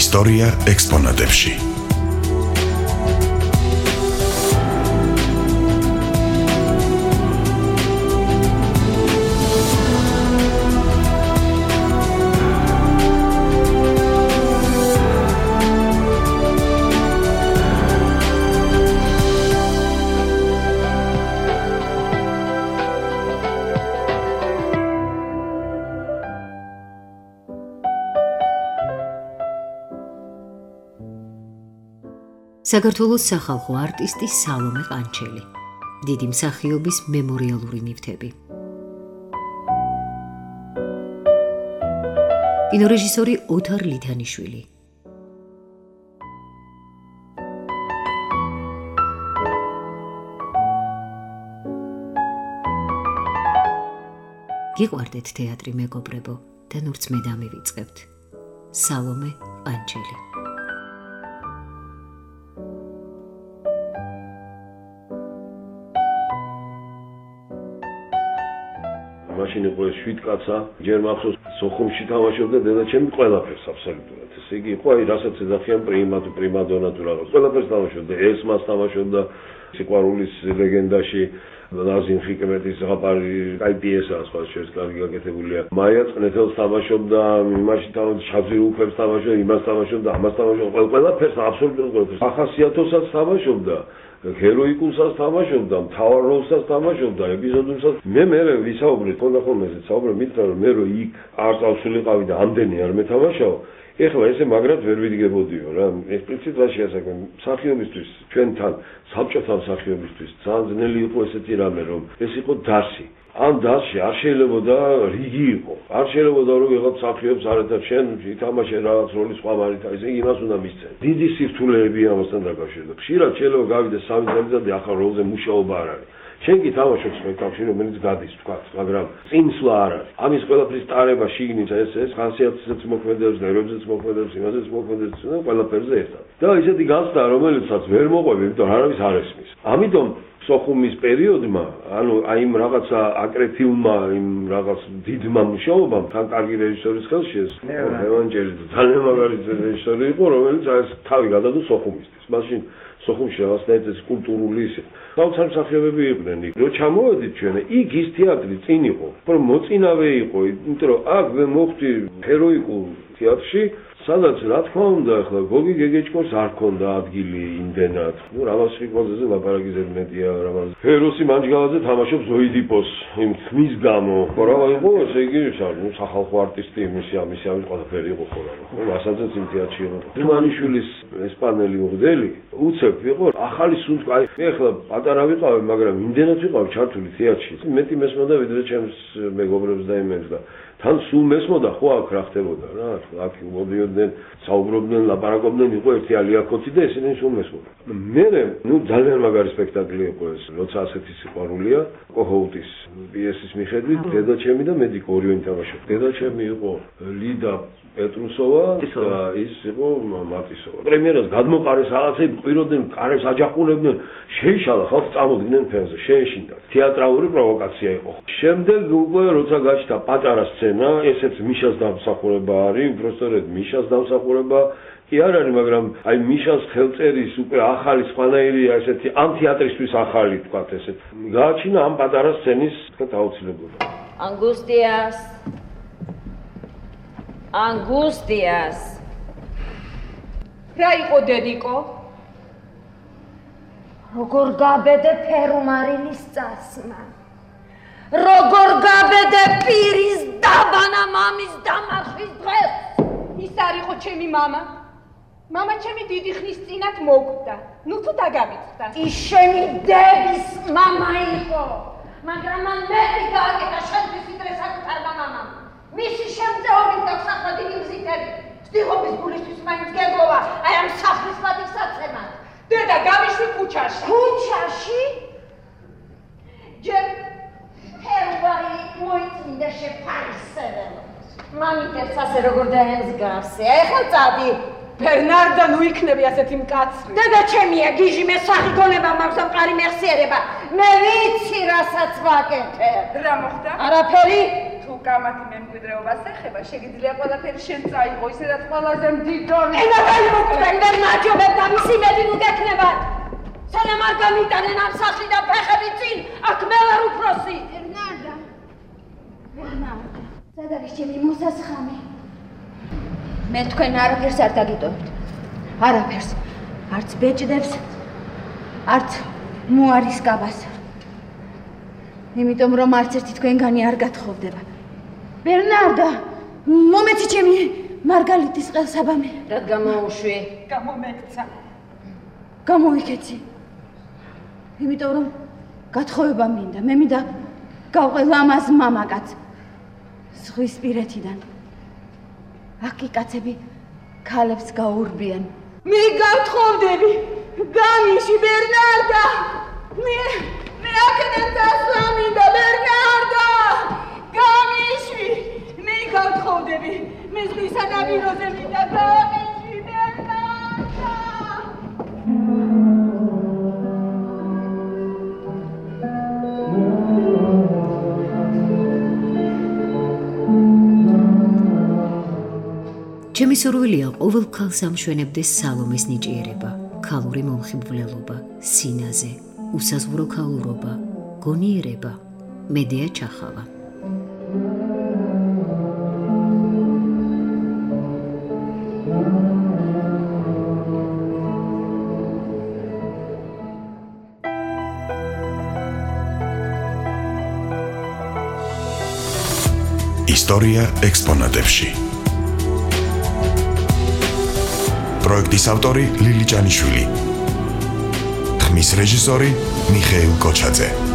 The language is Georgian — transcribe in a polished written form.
ისტორია ექსპონატებში. საქართველოს სახალხო არტისტი სალომე ყანჩელი. დიდი მსახიობის მემორიალური ნივთები. კინორეჟისორი ოთარ ლითანიშვილი. გიყვარდეთ თეატრი მეგობრებო და ნურც მე დამივიწყებთ. სალომე ყანჩელი. მაშინ იყო 7 კაცა, ჯერ მახსოვს სოხუმში თამაშობდა დედაჩემი ყველაფერს აბსოლუტურად. ესე იგი იყო აი რასაც ეძახიან პრიმადონა თუ რაღაც. ყველაფერს თამაშობდა, ესმას თამაშობდა სიყვარულის ლეგენდაში, ნაზიმ ხიკმეტის ზღაპარი, აი პიესაა სხვა შეს კარგი გაკეთებულია. მაია წნეთელს თამაშობდა, იმაში თამაშობდა, შაძირუფებს თამაშობდა, იმას თამაშობდა, ამას თამაშობდა, ყველაფერს აბსოლუტურად ყველაფერს. ახასიათოსაც თამაშობდა. ჰეროიკულსაც თამაშობდა, მთავარ როლსაც თამაშობდა, ეპიზოდურსაც. მე ვისაუბრეთ, ხონდა ხოლმე საუბრობ, მითხრა რომ მე რო იქ არ წავსულიყავი და ამდენი არ მეთამაშაო, ეხლა ესე მაგრად ვერ ვიდგებოდიო რა. ექსპლიციტ რა შეასაკენ მსახიობისთვის, ჩვენთან, საბჭოთა მსახიობისთვის, ძალიან ძნელი იყო ესეთი რამე, რომ ეს იყო დასი. ამ დასში არ შეიძლებოდა რიგი იყო. არ შეიძლებოდა რომ ვიღაც მსახიობს არადა შენ ითამაშე რაღაც როლის სხვა მარით, ესე იმას უნდა მისცენ. დიდი სირთულეები ამასთან დაკავშირდა. ხშირად შეიძლება გავიდე 3 წელიწადი ახალ როლზე მუშაობა არ არის. შენ კი თამაშობ სპექტაკლში, რომელიც გადის თქვა, მაგრამ წინსვლა არ არის. ამის ყველაფრის ტარება შიგნით ეს ხასიათზეც მოქმედებს, ნერვებზეც მოქმედებს, იმაზეც მოქმედებს და ყველაფერზე ერთად. და ისეთი განცდა, რომელიცაც ვერ მოყვები, იმიტომ არავის არ ესმის. ამიტომ სოხუმის პერიოდმა, ანუ აი იმ რაღაცა აკრეფილმა, იმ რაღაც დიდმა მუშაობამ, თან კარგი რეჟისორის ხელში ეს ევანჯელი ძალიან მაგარი რეჟისორი იყო, რომელიც აი თავი გადადო სოხუმისთვის. მაშინ სოხუმში რაღაცნაირად ეს კულტურული ის საოცარ მსახიობები იყვნენ. რო ჩამოვედით ჩვენ, იქ ის თეატრი წინ იყო, უფრო მოწინავე იყო, იმიტომ რომ აქ მე მოხვდი ჰეროიკულ თეატრში, სადაც რა თქმა უნდა, ახლა გოგი გეგეჭკოს არ ქონდა ადგილი იმდენად. ნუ რამაზ ფიქრობაზე ლაპარაკი ზედმეტია, რამაზ ჰეროსი მანჯგალაძე თამაშობს ზოიდიპოს იმ ხმის გამო. ხო რა იყო, ესე იგი, ნუ სახალხო არტისტი იმისი ყველაფერი იყო ხო რა. ნუ ასაცაც იმ თეატრში იყო. თუმანიშვილის ესპანელი მოდელი უცებ იყო ახალი სუნთქვა. აი ეხლა პატარა ვიყავი, მაგრამ იმდენად ვიყავი ჩართული თეატრში. მეტი მესმოდა ვიდრე ჩემს მეგობრებს და იმებს და თან სულ მესმოდა ხო აქ რა ხდებოდა რა, აქ მოდიოდნენ, საუბრობდნენ, ლაპარაკობდნენ, იყო ერთი ალიაკოთი და ესენი სულ მესმოდა. მე ნუ ძალიან მაგარი სპექტაკლი იყო ეს, როცა ასეთი სიყვარულია, კოჰოუტის პიესის მიხედვით, დედაჩემი და მედიკო ორივე თამაშობდა. დედაჩემი იყო ლიდა პეტრუსოვა და ის იყო მატისოვა. პრემიერას გადმოყარეს რაღაცები, ყვიროდნენ, კარებს აჯახუნებდნენ, შეიშალა ხალხი წამოდგნენ ფენზე, შეეშინდა. თეატრალური პროვოკაცია იყო. შემდეგ უკვე როცა გაჩნდა პატარა სცენა, ესეც მიშას დამსახურება არის, უბრალოდ მიშას დამსახურება კი არ არის, მაგრამ აი მიშას ხელწერის უკვე ახალი სხვანაირია ესეთი ამ თეატრისთვის ახალი თქვათ ესეთ. გააჩინა ამ პატარა სცენის თქვათ აუცილებლობა. Angustias. რა იყო დედიკო? როგორ გაბედე ფერუმარილის წასმა. როგორ გაბედე პირის დაბანა მამის დამარხვის დღეს. ის არ იყო ჩემი მამა. მამა ჩემი დიდი ხნის წინათ მოკვდა. ნუ თუ დაგავიწყდა. ის შენი დედის მამა იყო. მაგრამ მან მეტი გააკეთა შენთვის ვიდრე საკუთარმა მამამ. მისი შემწეობით და საფრთხე მიზიდები. სტიღობის გულისთვის მაინც გეგოვა, აი ამ სახლის პატივსაცემად. დედა გამიშვი ქუჩაში. ქუჩაში? ჯერ ფერვარი მოიწმინდა შეფარისებელო. მამიტებს ასე როგორ დაემსგავსე, ეხლა წადი. ბერნარდა ნუ იქნები ასეთი მკაცრი. დედა ჩემია, გიჟი მე სახი გონება მაქვს და მყარი მეხსიერება. მე ვიცი რასაც ვაკეთებ. რა მოხდა? არაფერი. თუ კამათი მემკვიდრეობას ეხება, შეგიძლია ყველაფერი შენ წაიღო, ისედაც ყველაზე მდიდარი. ენა გაიმოკვდენ და მაჯობებ და მისი მედი ნუ გექნებათ. სანამ არ გამიტანენ ამ სახლიდან ფეხები წინ, აქ მე ვარ უფროსი. ბერნარდა. სად არის ჩემი მოსასხამი? მე თქვენ არაფერს არ დაგიტოვებთ. არაფერს. არც ბეჭდებს, არც მოარის კაბას. იმიტომ რომ არც ერთი თქვენგანი არ გათხოვდება. ბერნარდა, მომეცი ჩემი მარგალიტის ყელსაბამი. რადგან მოუშვი? გამომექცა. გამოვიქეცი. იმიტომ რომ გათხოვება მინდა. მე მინდა გავყე ლამაზ მამაკაც ზღვისპირეთიდან. აქ კაცები ქალებს გაურბიან. მე გავთხოვდები. გამიში ბერნარდა. მე აქედან წასვლა მინდა ბერნარდა. გამიში. მე გავთხოვდები. მე ზღვისა ნაპიროზე მინდა გამიში ბერნარდა. ჩემი სურვილია ყოველ ქალს ამშვენებდეს სალომეს ნიჭიერება, ქალური მომხიბვლელობა, სინაზე, უსაზღვრო ქალურობა, გონიერება, მედეა ჩახავა. ისტორია ექსპონატებში. პროექტის ავტორი ლილი ჭანიშვილი. ხმის რეჟისორი მიხეილ კოჩაძე.